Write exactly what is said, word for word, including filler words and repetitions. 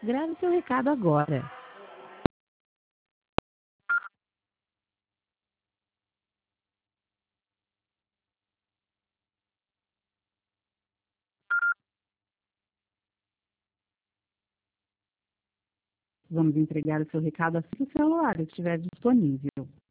Grave seu recado agora. Vamos entregar o seu recado assim que o celular estiver disponível.